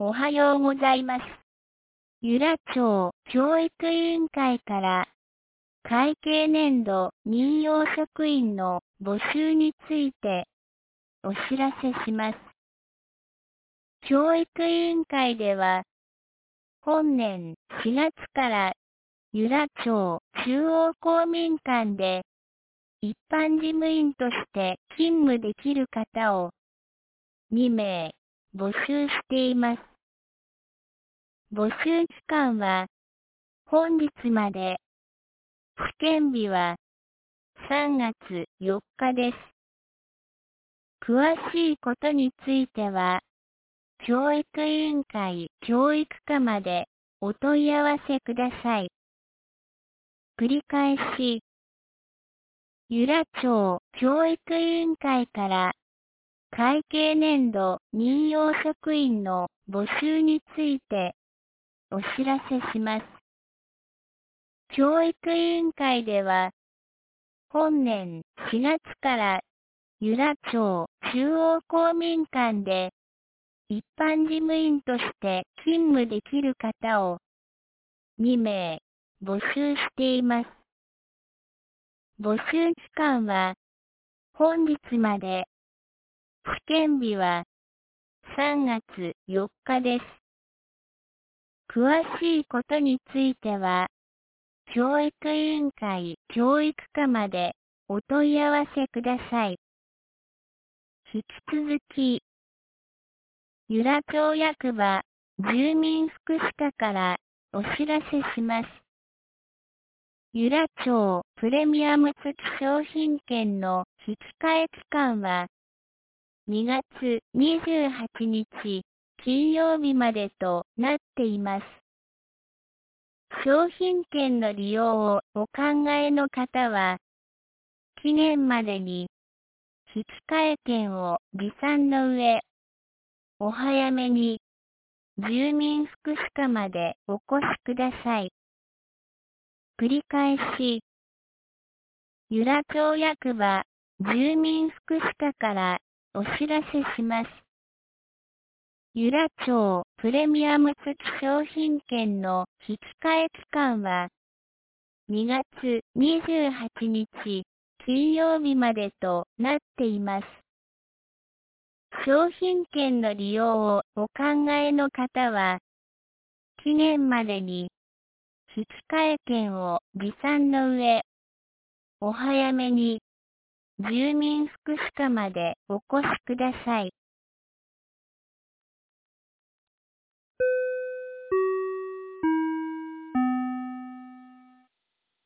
おはようございます。由良町教育委員会から会計年度任用職員の募集についてお知らせします。教育委員会では本年4月から由良町中央公民館で一般事務員として勤務できる方を2名募集しています。募集期間は本日まで。試験日は3月4日です。詳しいことについては、教育委員会教育課までお問い合わせください。繰り返し、由良町教育委員会から会計年度任用職員の募集についてお知らせします。教育委員会では、本年4月から由良町中央公民館で一般事務員として勤務できる方を2名募集しています。募集期間は本日まで。試験日は3月4日です。詳しいことについては、教育委員会教育課までお問い合わせください。引き続き、由良町役場住民福祉課からお知らせします。由良町プレミアム付き商品券の引換期間は2月28日金曜日までとなっています。商品券の利用をお考えの方は、期限までに引換券を持参の上、お早めに住民福祉課までお越しください。繰り返し、由良町役場住民福祉課からお知らせします。由良町プレミアム付き商品券の引換期間は2月28日金曜日までとなっています。商品券の利用をお考えの方は、期限までに引換券を持参の上、お早めに住民福祉課までお越しください。